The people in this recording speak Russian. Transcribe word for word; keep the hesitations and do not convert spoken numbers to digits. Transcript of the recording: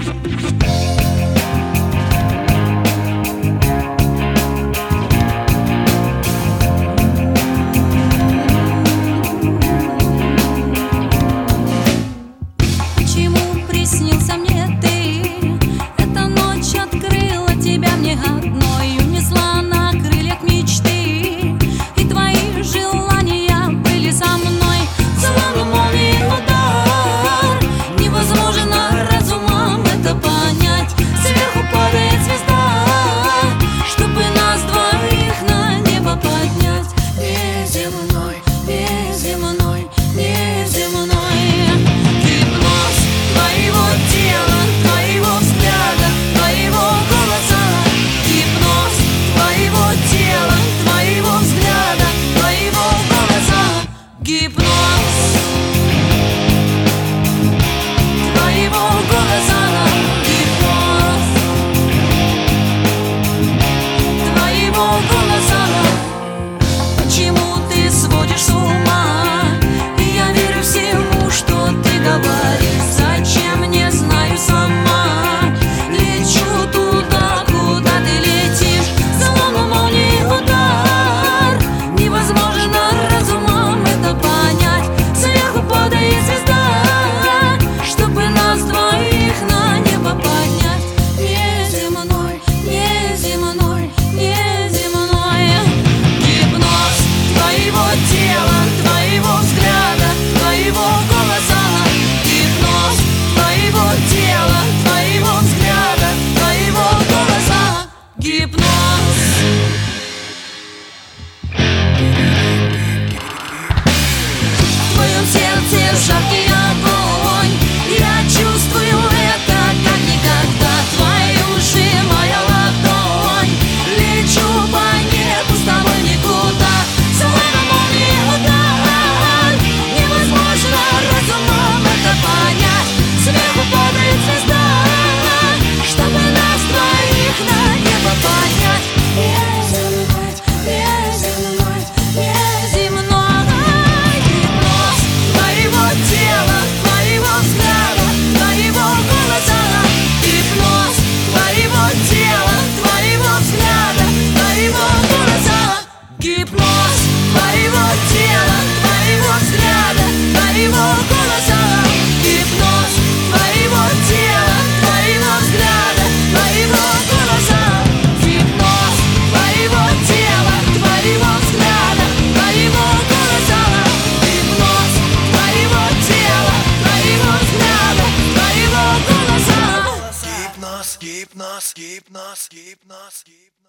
Приснился мне ты, эта ночь открыла тебя мне одной, унесла на крыльях мечты, и твои желания были со мной. Словно молнией удар, невозможно разумом это понять. Сверху падает звезда, чтобы нас двоих на небо поднять. Неземной, неземной, неземной гипноз твоего тела, твоего взгляда, твоего голоса. Гипноз твоего тела, твоего взгляда, твоего голоса. Гипноз твоего голоса. Гипноз твоего голоса. Почему ты сводишь с ума? И я верю всему, что ты говоришь. Зачем, не знаю сама. Лечу туда, куда ты летишь. Словно молнией удар, невозможно разумом это понять. Сверху падает звезда, чтобы нас двоих на небо поднять. Неземной, неземной, неземной гипноз твоего тела, твоего взгляда, твоего голоса. Гипноз твоего тела, твоего взгляда, твоего голоса. Гипноз. В твоем сердце жаркий огонь, я чувствую это как никогда. Твои уши, моя ладонь, лечу по небу с тобой никуда. Словно молнией удар, невозможно разумом это понять. Сверху падает звезда, чтобы нас двоих на небо поднять. Неземной, неземной, неземной гипноз твоего тела, твоего взгляда, твоего голоса. Гипноз твоего тела, твоего взгляда, твоего голоса. Гипноз твоего тела, твоего взгляда, твоего голоса. Гипноз твоего тела, твоего взгляда, твоего голоса. Гипноз твоего тела, твоего взгляда, твоего голоса. Гипноз твоего тела, твоего взгляда, твоего голоса. Гипноз, гипноз, гипноз, гипноз, гипноз.